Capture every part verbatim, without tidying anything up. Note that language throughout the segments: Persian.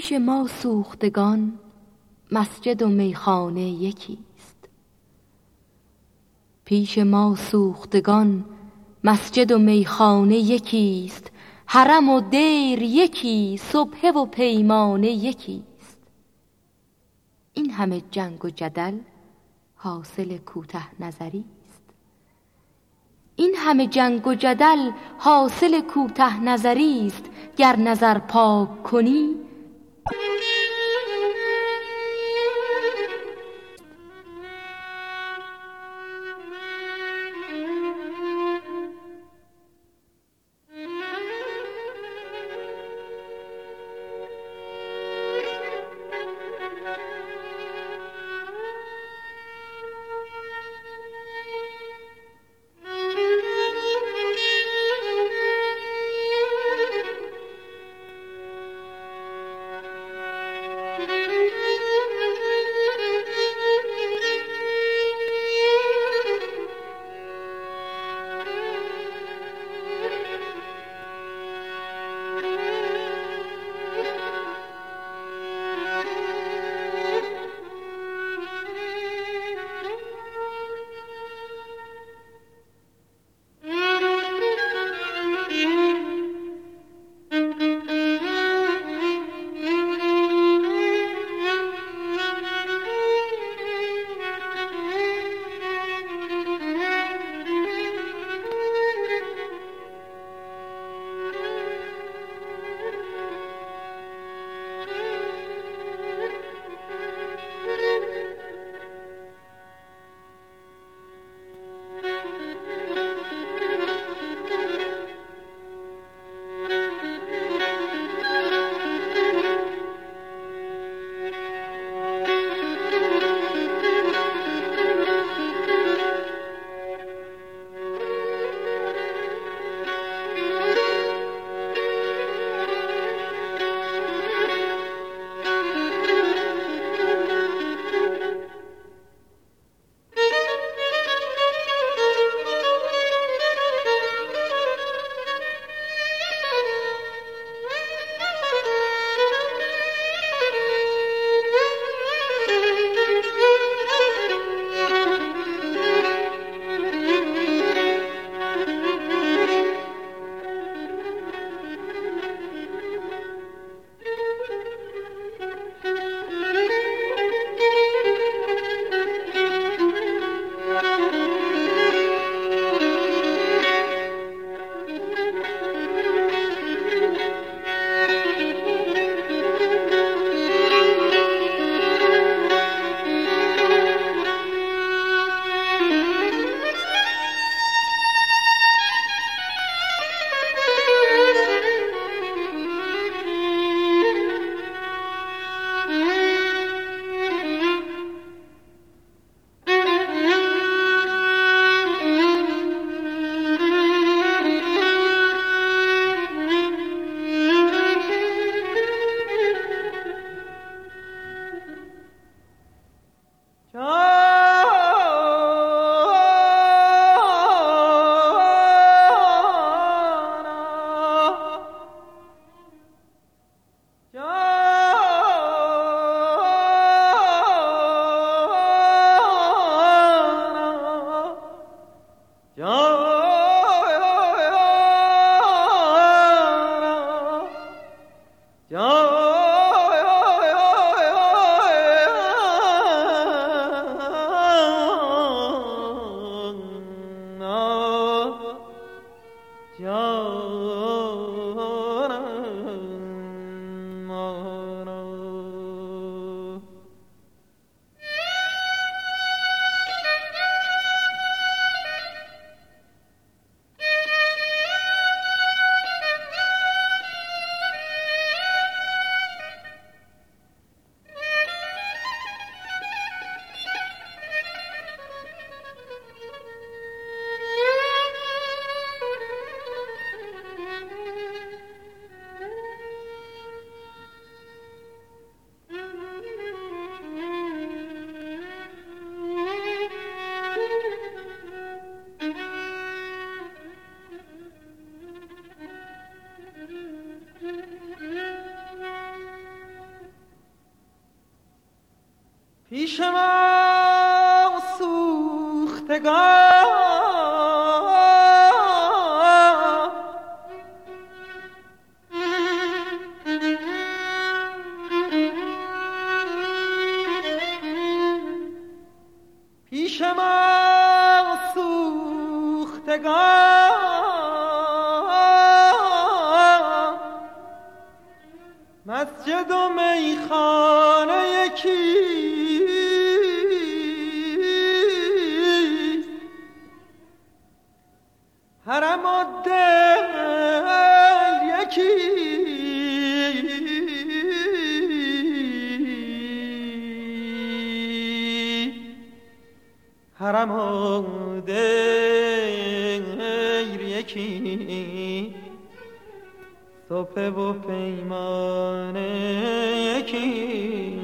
پیش ما سوختگان مسجد و میخانه یکیست. پیش ما سوختگان مسجد و میخانه یکیست. حرم و دیر یکی، صبح و پیمانه یکیست. این همه جنگ و جدل حاصل کوته نظری است. این همه جنگ و جدل حاصل کوته نظری است. گر نظر پاک کنی پیش ما سوختگان پیش ما سوختگان مسجد و میخانه یکی حرم و دل یکی حرم و دل یکی صبح و پیمان یکی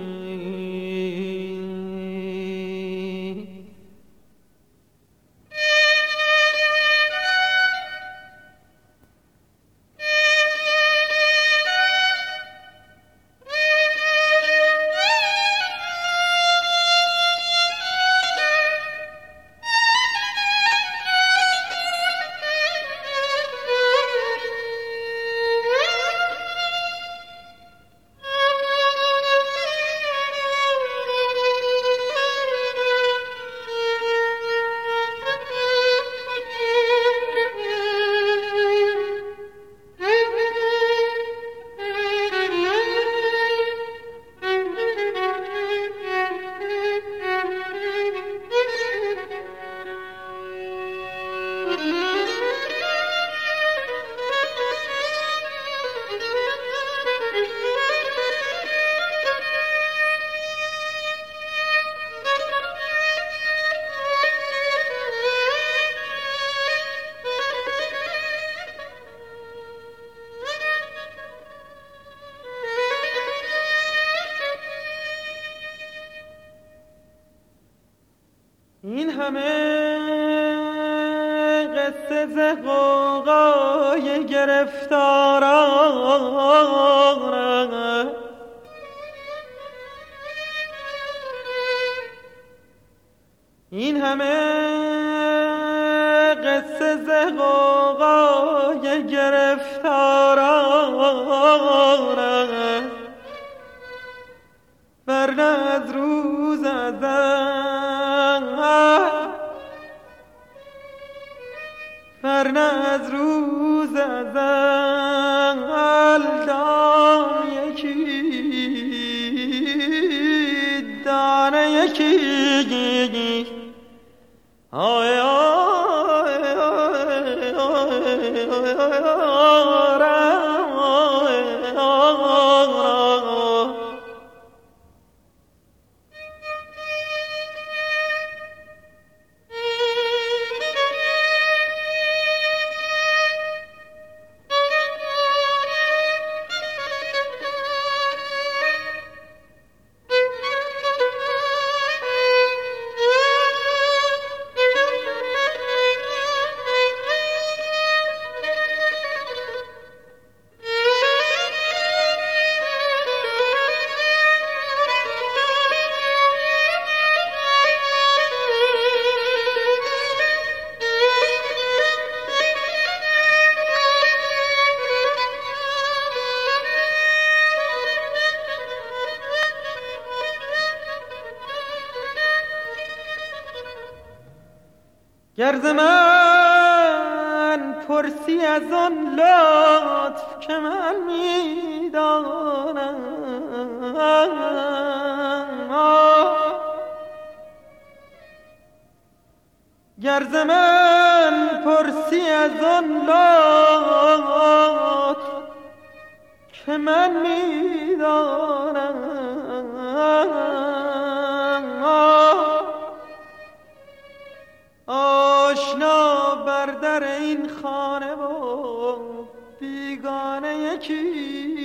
این همه قصه ز غوغای گرفتاران این همه قصه ز غوغای گرفتاران ورنه از روز ازل ورنه از روز ازل دام یکی دانه یکی آی آی آی گر ز من پرسی از آن لطف که من میدانم گر ز من پرسی از آن لطف که من میدانم آشنا بر در این خانه و بیگانه یکی